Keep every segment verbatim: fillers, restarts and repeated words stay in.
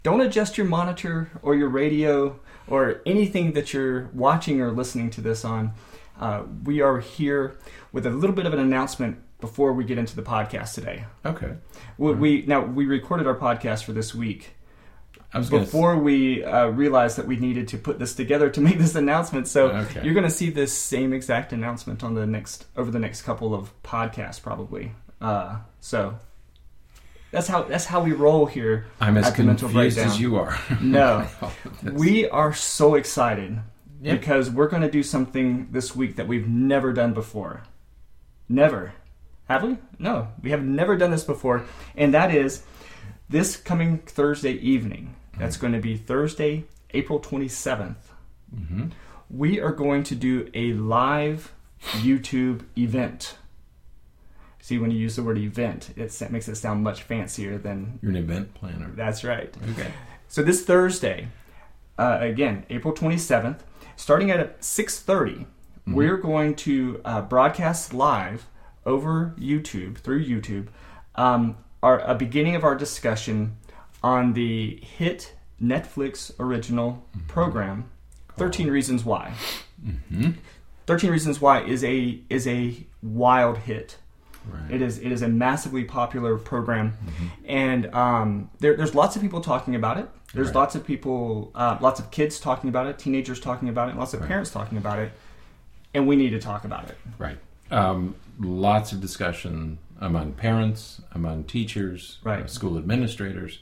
don't adjust your monitor or your radio or anything that you're watching or listening to this on. Uh, we are here with a little bit of an announcement before we get into the podcast today. Okay. We, we now we recorded our podcast for this week I was before gonna... we uh, realized that we needed to put this together to make this announcement. So okay. You're going to see this same exact announcement on the next over the next couple of podcasts, probably. Uh, so that's how that's how we roll here. I'm as at the Mental confused Breakdown. as you are. No, we are so excited yeah. because we're going to do something this week that we've never done before. Never. Have we? No, we have never done this before. And that is this coming Thursday evening. That's going to be Thursday, April twenty-seventh. Mm-hmm. We are going to do a live YouTube event. See, when you use the word event, it makes it sound much fancier than... You're an event planner. That's right. Okay. So this Thursday, uh, again, April twenty-seventh, starting at six thirty, mm-hmm. we're going to uh, broadcast live over YouTube, through YouTube, um, our, a beginning of our discussion on the hit Netflix original mm-hmm. program, thirteen Reasons Why. Mm-hmm. thirteen Reasons Why is a is a wild hit. Right. It is it is a massively popular program, mm-hmm. and um, there, there's lots of people talking about it. There's right. lots of people, uh, lots of kids talking about it, teenagers talking about it, and lots of right. parents talking about it, and we need to talk about it. Right. Um, lots of discussion among parents, among teachers, right. uh, school administrators,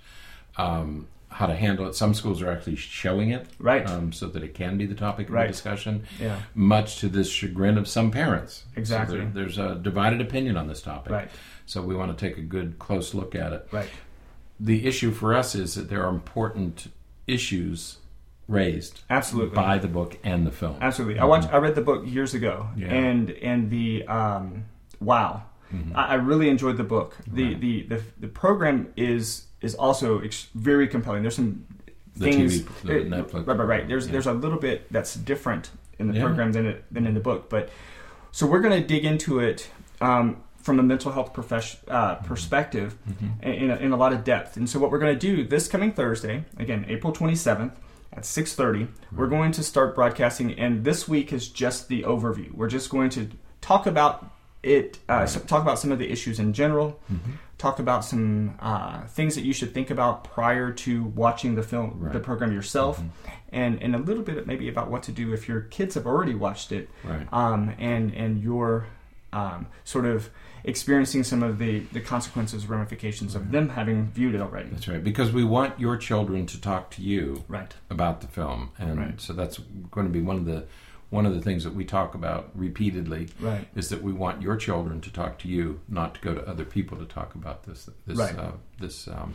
um, how to handle it. Some schools are actually showing it, right, um, so that it can be the topic of right. the discussion. Yeah. Much to the chagrin of some parents. Exactly. So there, there's a divided opinion on this topic. Right. So we want to take a good close look at it. Right. The issue for us is that there are important issues raised absolutely by the book and the film. Absolutely. Mm-hmm. I watched. I read the book years ago, yeah. and and the um, wow, mm-hmm. I, I really enjoyed the book. The, right. the the the program is is also ex- very compelling. There's some the things. T V, the uh, Netflix. Right, right, right. There's yeah. there's a little bit that's different in the yeah. program than it, than in the book, but so we're going to dig into it. Um, from a mental health profession, uh, perspective mm-hmm. in, a, in a lot of depth. And so what we're going to do this coming Thursday, again, April twenty-seventh at six thirty, mm-hmm. we're going to start broadcasting. And this week is just the overview. We're just going to talk about it, uh, right. so talk about some of the issues in general, mm-hmm. talk about some uh, things that you should think about prior to watching the film, right. the program yourself, mm-hmm. and, and a little bit maybe about what to do if your kids have already watched it, right. um, and, and you're um, sort of experiencing some of the, the consequences, ramifications of them having viewed it already. That's right, because we want your children to talk to you right. about the film, and right. so that's going to be one of the one of the things that we talk about repeatedly. Right. Is that we want your children to talk to you, not to go to other people to talk about this this right. uh, this um,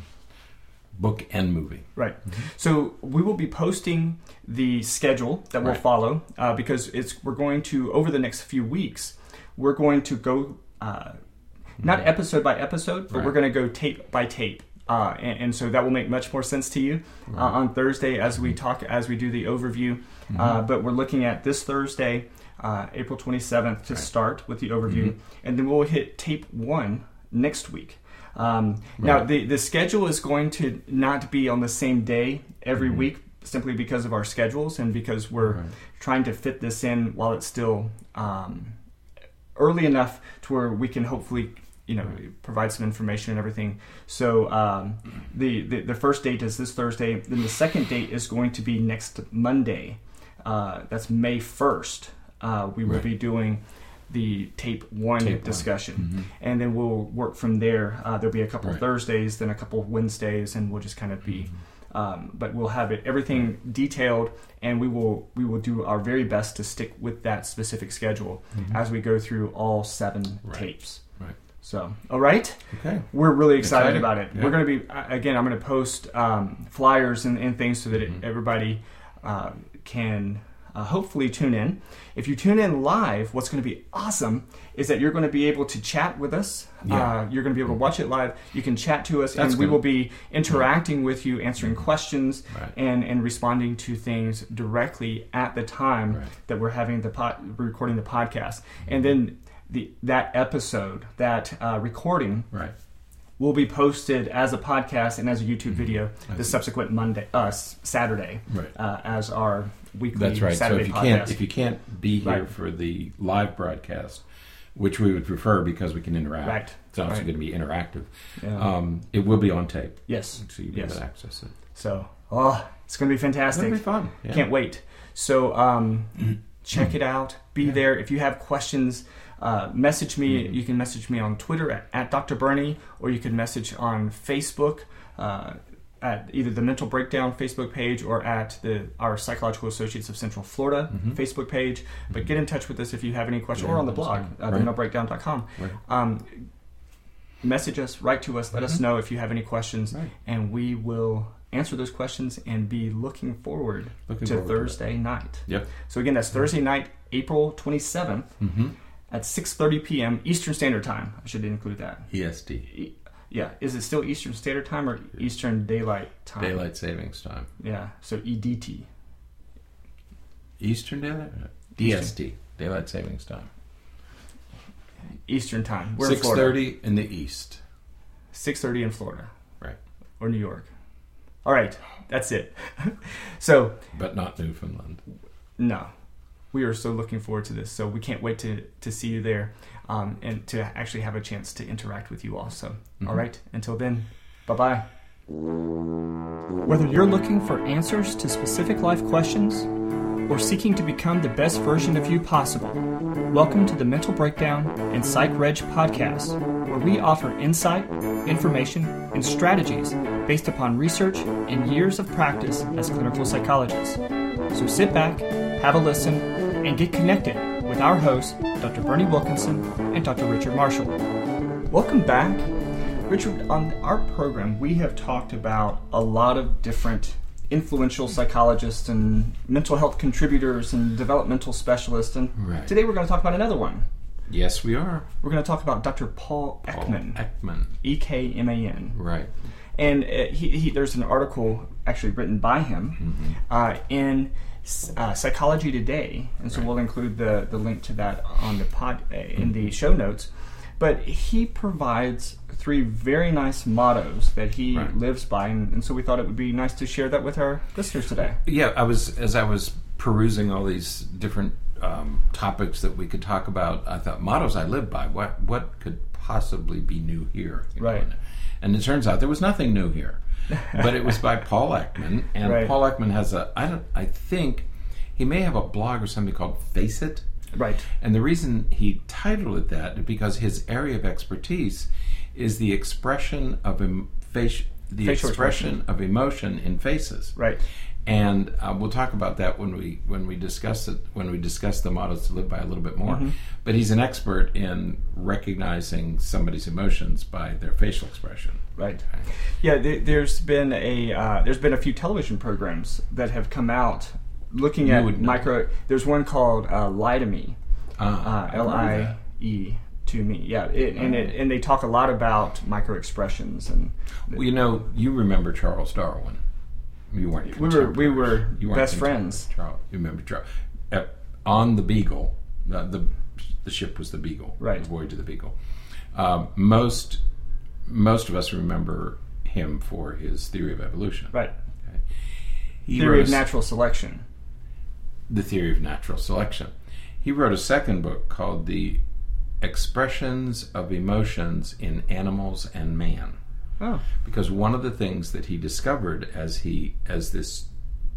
book and movie. Right. Mm-hmm. So we will be posting the schedule that we'll right. follow uh, because it's we're going to over the next few weeks we're going to go. Uh, not episode by episode, but right. we're going to go tape by tape, uh, and, and so that will make much more sense to you right. uh, on Thursday as we talk, as we do the overview. Mm-hmm. Uh, but we're looking at this Thursday, uh, April twenty-seventh, to right. start with the overview, mm-hmm. and then we'll hit tape one next week. Um, right. Now, the the schedule is going to not be on the same day every mm-hmm. week, simply because of our schedules and because we're right. trying to fit this in while it's still. Um, early enough to where we can hopefully, you know, right. provide some information and everything. So um, the, the the first date is this Thursday. Then the second date is going to be next Monday. Uh, that's May first. Uh, we will right. be doing the tape one tape discussion. One. Mm-hmm. And then we'll work from there. Uh, there'll be a couple right. of Thursdays, then a couple of Wednesdays, and we'll just kind of be... Mm-hmm. Um, but we'll have it everything detailed, and we will we will do our very best to stick with that specific schedule mm-hmm. as we go through all seven right. tapes. Right. So, all right. Okay. We're really excited Exciting. about it. Yeah. We're going to be again. I'm going to post um, flyers and, and things so that mm-hmm. it, everybody uh, can uh, hopefully tune in. If you tune in live, what's going to be awesome is that you're going to be able to chat with us. Yeah. Uh, you're going to be able to watch it live. You can chat to us, That's and we good. will be interacting right. with you, answering questions, right. and, and responding to things directly at the time right. that we're having the pod, recording the podcast. And then the that episode, that uh, recording, right. will be posted as a podcast and as a YouTube video mm-hmm. the subsequent Monday, uh, Saturday, right. uh, as our weekly That's right. Saturday so if you podcast. can't if you can't be here right. for the live broadcast, which we would prefer because we can interact. Right. It's also right. going to be interactive. Yeah. Um, it will be on tape. Yes. So you'll be yes. able to access it. So, oh, it's going to be fantastic. It'll be fun. Yeah. Can't wait. So, um, check it out. Be yeah. there. If you have questions, uh, message me. Mm-hmm. You can message me on Twitter at, at Doctor Bernie, or you can message on Facebook uh, at either the Mental Breakdown Facebook page or at the our Psychological Associates of Central Florida mm-hmm. Facebook page. But mm-hmm. get in touch with us if you have any questions, yeah, or on the blog, uh, right. the mental breakdown dot com. Right. Um, message us, write to us, let mm-hmm. us know if you have any questions, right. and we will answer those questions and be looking forward looking to forward Thursday to night. Yep. So again, that's Thursday night, April twenty-seventh mm-hmm. at six thirty p.m. Eastern Standard Time. I should include that. E S T. E- yeah. Is it still Eastern Standard Time or Eastern Daylight Time? Daylight Savings Time. Yeah. So E D T. Eastern Daylight? D S T. Daylight Savings Time. Eastern Time. We're in six Florida. thirty in the East. six thirty in Florida. Right. Or New York. All right. That's it. So. But not Newfoundland. No. We are so looking forward to this. So we can't wait to, to see you there um, and to actually have a chance to interact with you also. Mm-hmm. All right. Until then, bye-bye. Whether you're looking for answers to specific life questions or seeking to become the best version of you possible, welcome to the Mental Breakdown and Psych Reg podcast, where we offer insight, information, and strategies based upon research and years of practice as clinical psychologists. So sit back, have a listen, and get connected with our hosts, Doctor Bernie Wilkinson and Doctor Richard Marshall. Welcome back. Richard, on our program, we have talked about a lot of different influential psychologists and mental health contributors and developmental specialists, and right. today we're going to talk about another one. Yes, we are. We're going to talk about Doctor Paul Ekman. Paul Ekman. E K M A N. Right. And uh, he, he, there's an article actually written by him mm-hmm. uh, in uh, Psychology Today, and so right. we'll include the, the link to that on the pod uh, in the show notes. But he provides three very nice mottos that he right. lives by, and, and so we thought it would be nice to share that with our listeners today. Yeah, I was as I was perusing all these different um, topics that we could talk about, I thought, mottos I live by. What what could possibly be new here? You know? Right. And it turns out there was nothing new here, but it was by Paul Ekman, and right. Paul Ekman has a I don't I think he may have a blog or something called Face It. Right. And the reason he titled it that is because his area of expertise is the expression of em- face, the Facial expression, expression of emotion in faces. Right. And uh, we'll talk about that when we when we discuss it when we discuss the mottos to live by a little bit more. Mm-hmm. But he's an expert in recognizing somebody's emotions by their facial expression. Right. Yeah. There, there's been a uh, there's been a few television programs that have come out looking you at micro. There's one called uh, Lie to Me. Uh, uh, L I E to me. Yeah. It, and it, and they talk a lot about micro expressions and. Well, you know, you remember Charles Darwin. You weren't. We were we were you weren't best friends. Charles, you remember Charles uh, on the Beagle? Uh, the the ship was the Beagle. Right. The voyage of the Beagle. Um, most most of us remember him for his theory of evolution. Right. Okay. He Theory wrote of a, natural selection. The theory of natural selection. He wrote a second book called The Expressions of Emotions in Animals and Man. Oh. Because one of the things that he discovered as he as this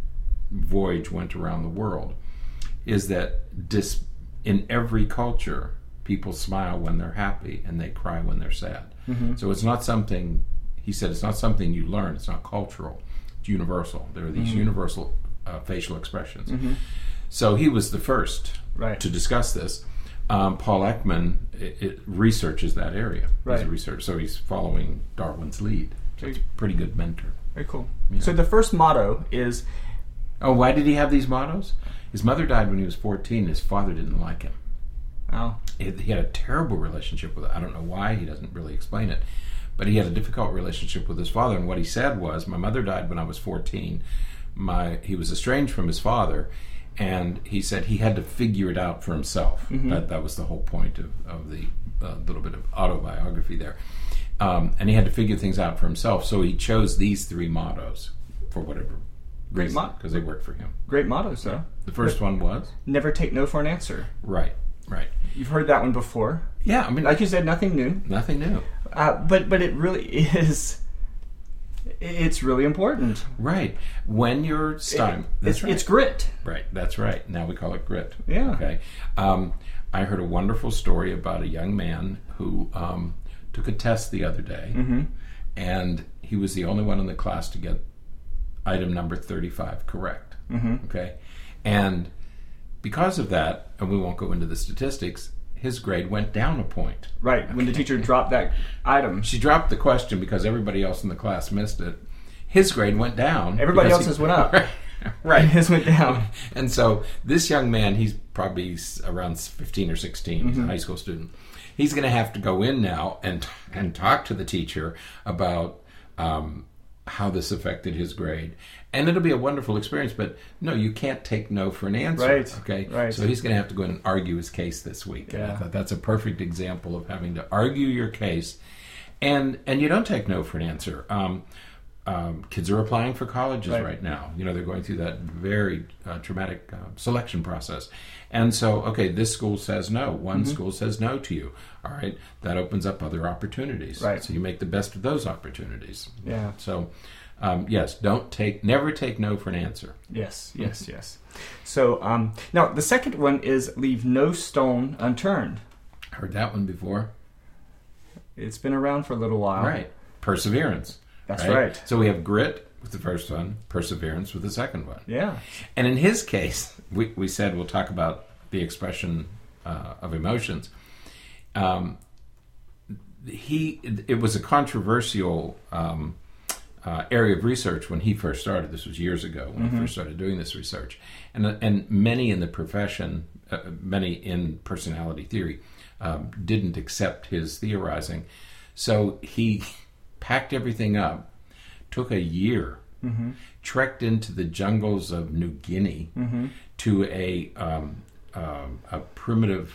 voyage went around the world is that dis, in every culture people smile when they're happy and they cry when they're sad. Mm-hmm. So it's not something, he said, it's not something you learn, it's not cultural, it's universal. There are these mm-hmm. universal uh, facial expressions. Mm-hmm. So he was the first right. to discuss this. Um, Paul Ekman it, it researches that area. Right. He's a researcher, so he's following Darwin's lead. So he's a pretty good mentor. Very cool. Yeah. So the first motto is... Oh, why did he have these mottos? His mother died when he was fourteen. His father didn't like him. Oh. He, he had a terrible relationship with, I don't know why, he doesn't really explain it, but he had a difficult relationship with his father, and what he said was, my mother died when I was fourteen. My He was estranged from his father, and he said he had to figure it out for himself. Mm-hmm. That that was the whole point of, of the uh, little bit of autobiography there. Um, and he had to figure things out for himself. So he chose these three mottos for whatever Great reason, motto. because they worked for him. Great mottos, though. The first one was? Never take no for an answer. Right, right. You've heard that one before. Yeah, I mean... Like you said, nothing new. Nothing new. Uh, but but it really is... It's really important. Right. When you're stymied... It, that's it's, right. it's grit. Right, that's right. Now we call it grit. Yeah. Okay. Um, I heard a wonderful story about a young man who um, took a test the other day, mm-hmm. and he was the only one in the class to get item number thirty-five correct. Mm-hmm. Okay. And because of that, and we won't go into the statistics, his grade went down a point. Right. Okay. When the teacher dropped that item. She dropped the question because everybody else in the class missed it. His grade went down. Everybody else's he, went up. Right. His went down. And so this young man, he's probably around fifteen or sixteen, mm-hmm. he's a high school student. He's going to have to go in now and and talk to the teacher about um, how this affected his grade. And it'll be a wonderful experience, but no, you can't take no for an answer. Right. Okay. Right. So he's going to have to go in and argue his case this week. Yeah. And I thought that's a perfect example of having to argue your case. And and you don't take no for an answer. Um, Um, kids are applying for colleges right. right now. You know, they're going through that very uh, traumatic uh, selection process. And so, okay, this school says no. One mm-hmm. school says no to you. All right, that opens up other opportunities. Right. So you make the best of those opportunities. Yeah. So, um, yes, don't take, never take no for an answer. Yes, yes, mm-hmm. yes. So, um, now, the second one is leave no stone unturned. Heard that one before. It's been around for a little while. Right. Perseverance. That's right? right. So we have grit with the first one, perseverance with the second one. Yeah. And in his case, we, we said we'll talk about the expression uh, of emotions. Um, he it was a controversial um, uh, area of research when he first started. This was years ago when mm-hmm. he first started doing this research, and and many in the profession, uh, many in personality theory, um, didn't accept his theorizing. So he packed everything up, took a year, mm-hmm. trekked into the jungles of New Guinea mm-hmm. to a um, um, a primitive,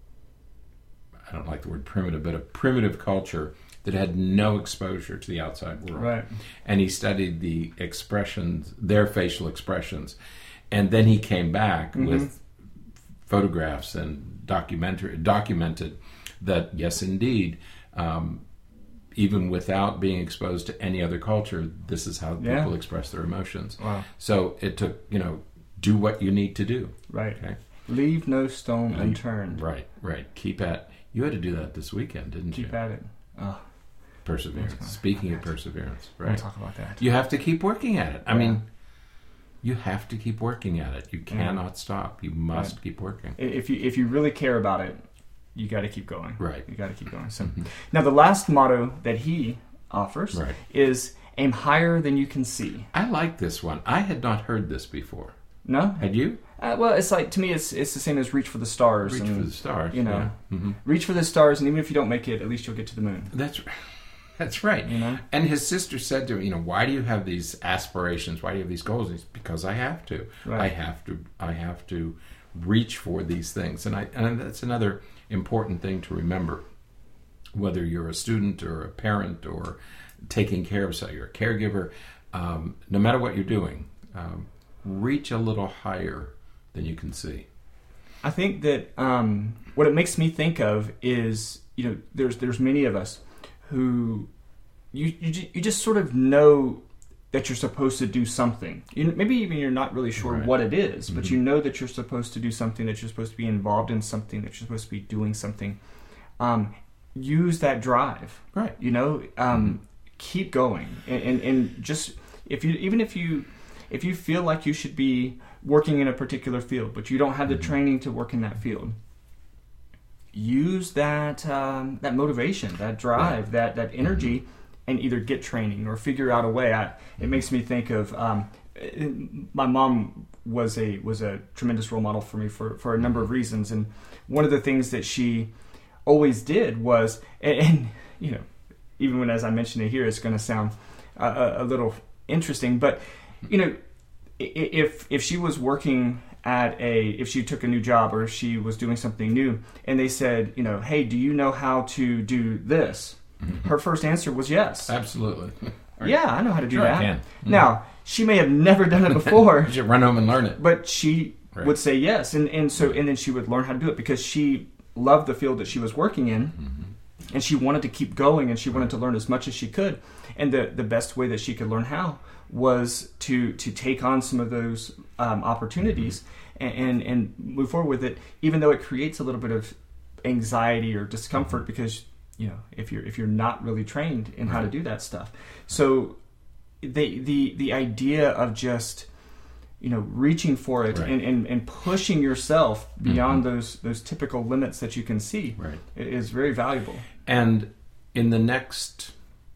I don't like the word primitive, but a primitive culture that had no exposure to the outside world. Right. And he studied the expressions, their facial expressions. And then he came back mm-hmm. with photographs and documentary, documented that, yes, indeed, um, even without being exposed to any other culture, this is how yeah. people express their emotions. Wow. So it took, you know, do what you need to do. Right. Okay. Leave no stone Leave, unturned. Right, right. Keep at, you had to do that this weekend, didn't Keep you? Keep at it. Oh. Perseverance. Speaking of perseverance, right? We'll talk about that. You have to keep working at it. I yeah. mean, you have to keep working at it. You cannot yeah. stop. You must right. keep working. If you if you really care about it, you got to keep going. Right. You got to keep going. So mm-hmm. now the last motto that he offers right. is aim higher than you can see. I like this one. I had not heard this before. No? Had you? Uh, well, it's like, to me, it's it's the same as reach for the stars. Reach and, for the stars. You know, yeah. mm-hmm. reach for the stars, and even if you don't make it, at least you'll get to the moon. That's that's right. You know? And his sister said to him, you know, why do you have these aspirations? Why do you have these goals? And he's, because I have to. Right. I have to. I have to reach for these things. And I and that's another important thing to remember. Whether you're a student or a parent or taking care of, so you're a caregiver, um, no matter what you're doing, um, reach a little higher than you can see. I think that um, what it makes me think of is, you know, there's there's many of us who you you, you just sort of know that you're supposed to do something. You, maybe even you're not really sure right. what it is, mm-hmm. but you know that you're supposed to do something, that you're supposed to be involved in something, that you're supposed to be doing something. Um, use that drive. Right. You know, um, mm-hmm. keep going, and, and and just if you even if you if you feel like you should be working in a particular field, but you don't have the mm-hmm. training to work in that field, use that um, that motivation, that drive, right. that that energy, mm-hmm. and either get training or figure out a way. I, it makes me think of um, my mom was a was a tremendous role model for me for, for a number of reasons, and one of the things that she always did was, and, and you know, even when as I mentioned it here, it's going to sound a, a little interesting, but you know, if if she was working at a, if she took a new job or if she was doing something new, and they said, you know, hey, do you know how to do this? Mm-hmm. Her first answer was yes. Absolutely. Right. Yeah, I know how to do Sure, that. I can. Mm-hmm. Now, she may have never done it before. You should run home and learn it. But she Right. would say yes, and and so and then she would learn how to do it because she loved the field that she was working in, Mm-hmm. and she wanted to keep going, and she wanted to learn as much as she could. And the the best way that she could learn how was to to take on some of those um, opportunities and, and and move forward with it, even though it creates a little bit of anxiety or discomfort Mm-hmm. because you know if you're if you're not really trained in how to Right. do that stuff. So the the the idea of just you know, reaching for it Right. and, and, and pushing yourself beyond Mm-hmm. those those typical limits that you can see Right. is very valuable. And in the next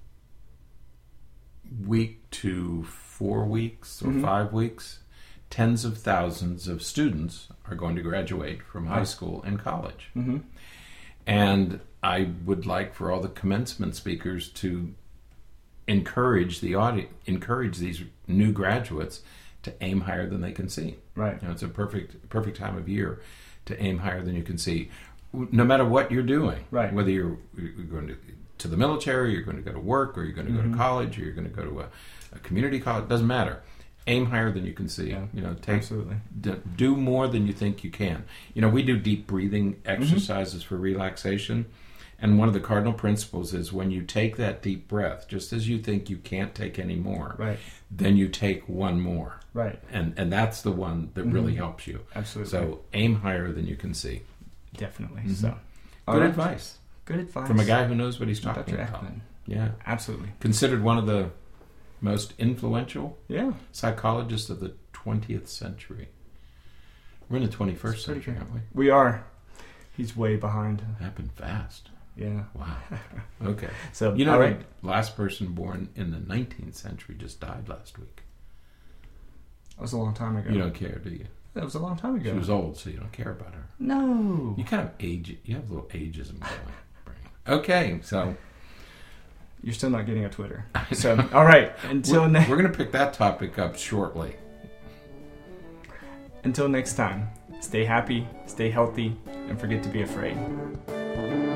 week to four weeks or Mhm. five weeks, tens of thousands of students are going to graduate from high Right. school and college. Mm-hmm. And I would like for all the commencement speakers to encourage the audience, encourage these new graduates to aim higher than they can see. Right. You know, it's a perfect perfect time of year to aim higher than you can see, no matter what you're doing. Right. Whether you're, you're going to to the military, you're going to go to work, or you're going to Mm-hmm. go to college, or you're going to go to a, a community college. Doesn't matter. Aim higher than you can see. Yeah, you know, take absolutely. d- do more than you think you can. You know, we do deep breathing Mm-hmm. exercises for relaxation. And one of the cardinal principles is when you take that deep breath, just as you think you can't take any more, Right. then you take one more. Right. And and that's the one that really helps you. Absolutely. So aim higher than you can see. Definitely. So all Good right. advice Good advice from a guy who knows what he's talking Doctor about. Ackman. Yeah. Absolutely. Considered one of the most influential Yeah. psychologists of the twentieth century. We're in the twenty-first Pretty century, good. aren't we? We are. He's way behind. Happened fast. Yeah. Wow. Okay. So You know, all right. the last person born in the nineteenth century just died last week. That was a long time ago. You don't care, do you? That was a long time ago. She was old, so you don't care about her. No. You kind of age. You have a little ageism going. Okay, so You're still not getting a Twitter. So all right. Until we're, next. we're going to pick that topic up shortly. Until next time. Stay happy. Stay healthy. And forget to be afraid.